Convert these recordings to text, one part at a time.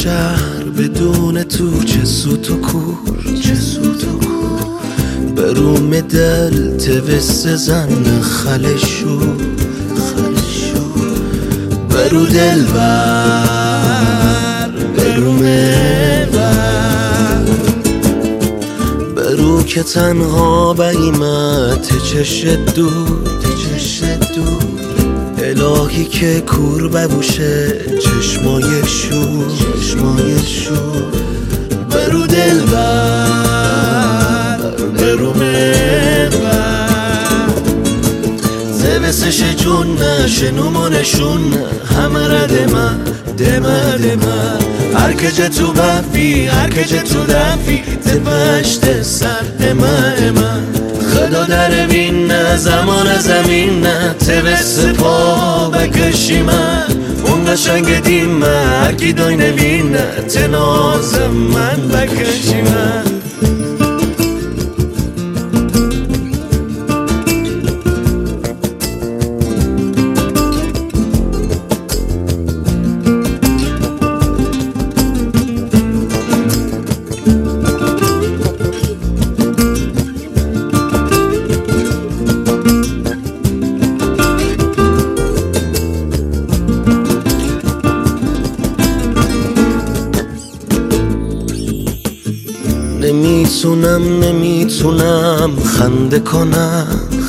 شهر بدون تو چه سوت و کور بروم دل توست زن خلشو برو دل بر بروم بر برو که تنها بقیمت چشت دود الهی که کور ببوشه چشمای شور برو دل بر برو محور زبسش جون شنوم و نشون همه رد من دمه هر که تو بفی هر که تو دفی تپشت سر امه خدا در بین نه زمان زمین نه توست پا بکشی من اون قشنگ دیم هر کی دای نوین نه تناز من بکشی من نمیتونم خنده کنم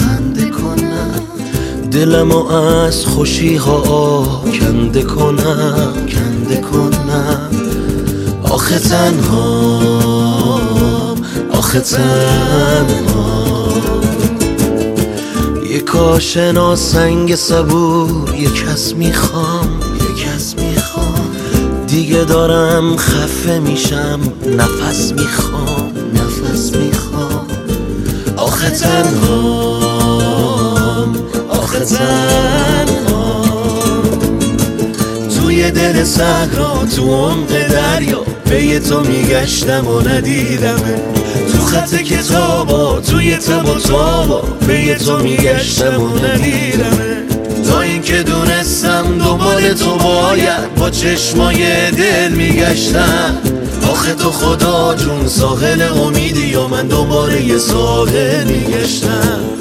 دلمو از خوشی ها کنده کنم آخه تنها یک آشنا سنگ صبور یک کس میخوام دیگه دارم خفه میشم نفس میخوام آخه تنهام توی دل صحرا تو عمق دریا به تو میگشتم و ندیدمه تو خط کتابا توی تب و تابا به تو میگشتم و ندیدمه تا این که دونستم دنبال تو باید با چشمای دل میگشتم آخه تو خدا جون ساحل امیدی یا من دوباره یه ساحل میگشتم